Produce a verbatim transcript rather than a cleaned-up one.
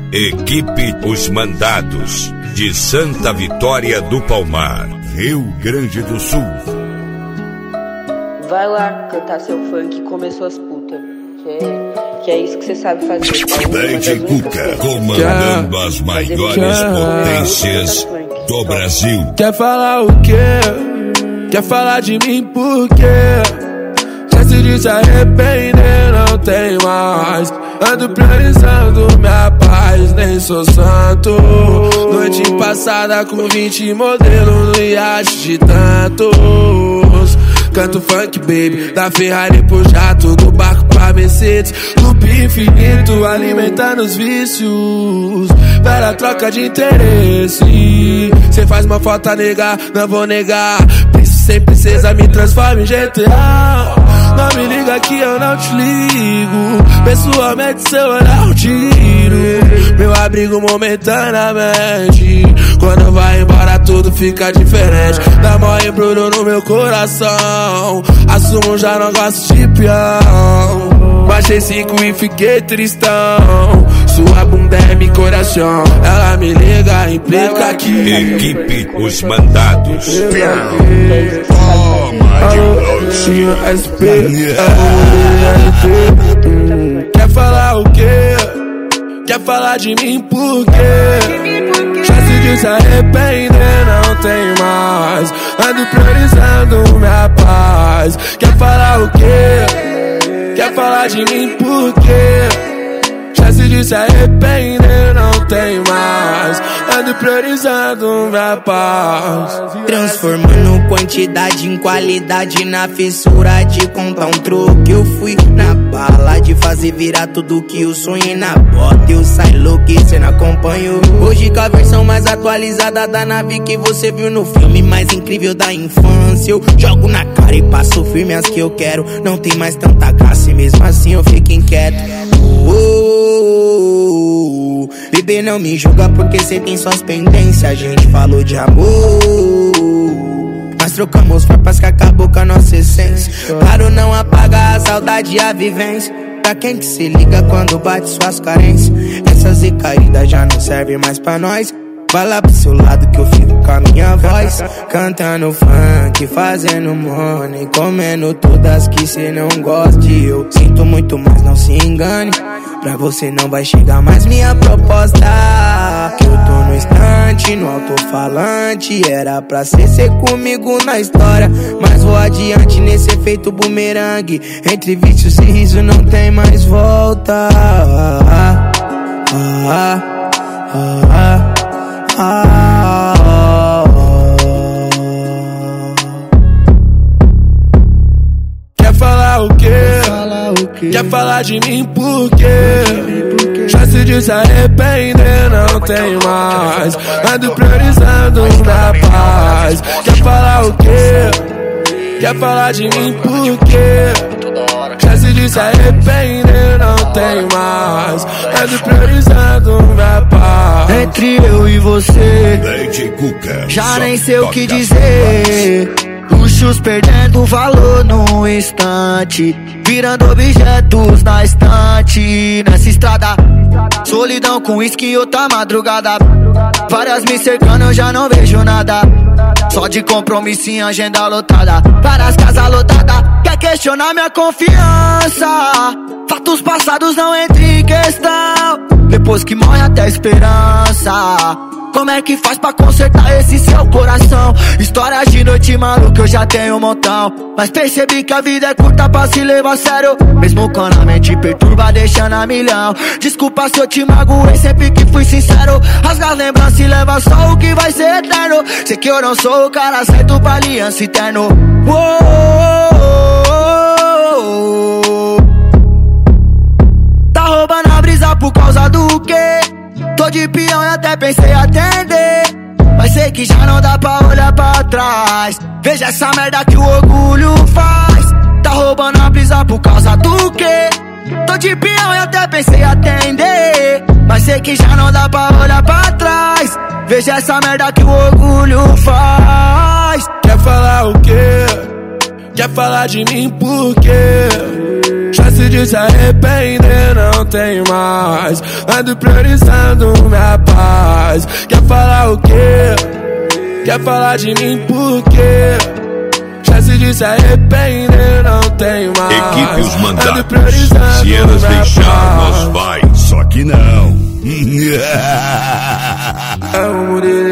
Equipe Os Mandados, de Santa Vitória do Palmar, Rio Grande do Sul. Vai lá cantar seu funk, comer suas putas. Que é, que é isso que você sabe fazer. D J Cuca, comandando as maiores potências do Brasil. Quer falar o quê? Quer falar de mim por quê? Chance de se arrepender não tem mais. Ando priorizando minha paz, nem sou santo. Noite passada com vinte modelos no iate de tantos. Canto funk, baby, da Ferrari pro jato, do barco pra Mercedes. Loop infinito, alimentando os vícios. Velha troca de interesse. Cê faz uma foto a negar, não vou negar. Sem princesa me transforma em G T A. Não me liga que eu não te ligo. Pessoalmente seu olhar um tiro. Meu abrigo momentaneamente. Quando vai embora tudo fica diferente. Dá mó embrulho no meu coração. Assumo já não gosto de peão. Baixei cinco e fiquei tristão. Sua bunda é meu coração. Ela me liga, implica que Equipe Os Mandados. Alô, S P, quer falar o quê? Quer falar de mim por quê? Chance de se arrepender não tem mais. Ando priorizando minha paz. Quer falar o quê? Quer falar de mim por quê? Chance de se arrepender não tem mais. Ando priorizando minha paz. Transformando quantidade em qualidade, na fissura de contar um truque. Eu fui na bala de fazer virar tudo que eu sonhei. Na bota eu saio louco e cê não acompanhou. Hoje com a versão mais atualizada da nave que você viu no filme mais incrível da infância. Eu jogo na cara e passo firme as que eu quero. Não tem mais tanta graça e mesmo assim eu fico inquieto. Oh, oh, oh. Bebê, não me julga porque cê tem suas pendências. A gente falou de amor, mas trocamos farpas que acabou com a nossa essência. Claro, não apaga a saudade e a vivência. Pra quem que se liga quando bate suas carências? Essas recaídas já não servem mais pra nós. Vai lá pro seu lado que eu fico com a minha voz. Cantando funk, fazendo money, comendo todas que cê não goste. Eu sinto muito, mas não se engane. Pra você não vai chegar mais minha proposta. Que eu tô no estante, no alto-falante. Era pra ser ser comigo na história, mas vou adiante nesse efeito bumerangue. Entre vícios e riso não tem mais volta. Ah, ah, ah, ah. Ah, quer falar o quê? Falar o quê? Quer falar de mim por quê? Chance de se arrepender não tem mais. Ando priorizando minha paz. Quer falar o quê? Quer falar de mim por quê? Chance de se arrepender não tem mais. Ando priorizando minha paz. Entre eu e você, D J Cuca, já nem sei o que dizer. Luxos perdendo valor num instante, virando objetos na estante. Nessa estrada, solidão com uísque e outra madrugada. Várias me cercando, eu já não vejo nada. Só de compromisso em agenda lotada. Várias casas lotadas, quer questionar minha confiança. Fatos passados não entram em questão. Depois que morre até a esperança. Como é que faz pra consertar esse seu coração? Histórias de noite maluca eu já tenho um montão. Mas percebi que a vida é curta pra se levar a sério. Mesmo quando a mente perturba deixando a milhão. Desculpa se eu te magoei sempre que fui sincero. Rasga as lembranças e leva só o que vai ser eterno. Sei que eu não sou o cara certo pra aliança eterno. Uou, tá roubando a brisa por causa do quê? Tô de peão e até pensei atender, mas sei que já não dá pra olhar pra trás. Veja essa merda que o orgulho faz. Tá roubando a brisa por causa do quê? Tô de peão e até pensei atender, mas sei que já não dá pra olhar pra trás. Veja essa merda que o orgulho faz. Quer falar o quê? Quer falar de mim por quê? Chance de se arrepender não tem mais. Ando priorizando minha paz. Quer falar o quê? Quer falar de mim por quê? Chance de se arrepender não tem mais. Equipe Os Mandados. Se elas deixar, nós vai. Só que não. É um